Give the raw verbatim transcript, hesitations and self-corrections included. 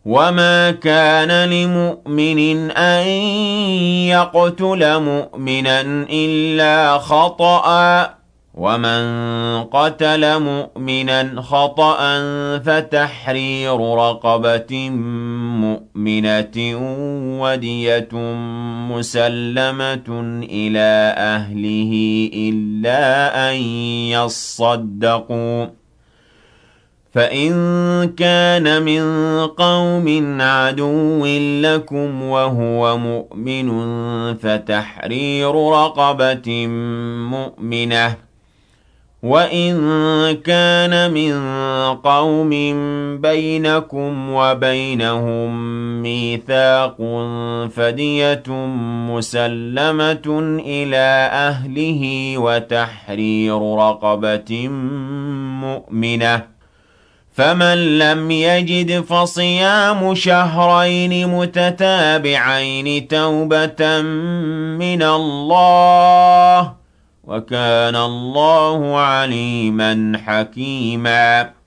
وَمَا كَانَ لِمُؤْمِنٍ أَن يَقْتُلَ مُؤْمِنًا إِلَّا خَطَأً ۚ وَمَن قَتَلَ مُؤْمِنًا خَطَأً فَتَحْرِيرُ رَقَبَةٍ مُّؤْمِنَةٍ وَدِيَةٌ مُّسَلَّمَةٌ إِلَىٰ أَهْلِهِ إِلَّا أَن يَصَّدَّقُوا ۚ فَإِن كَانَ مِن قَوْمٍ عَدُوٍّ لَّكُمْ وَهُوَ مُؤْمِنٌ فَتَحْرِيرُ رَقَبَةٍ مُّؤْمِنَةٍ ۖ وَإِن كَانَ مِن قَوْمٍ بَيْنَكُمْ وَبَيْنَهُم مِّيثَاقٌ فَدِيَةٌ مُّسَلَّمَةٌ إِلَىٰ أَهْلِهِ وَتَحْرِيرُ رَقَبَةٍ مُّؤْمِنَةٍ ۖ فَمَن لَّمْ يَجِدْ فَصِيَامُ شَهْرَيْنِ مُتَتَابِعَيْنِ تَوْبَةً مِّنَ اللَّهِ ۗ وَكَانَ اللَّهُ عَلِيمًا حَكِيمًا.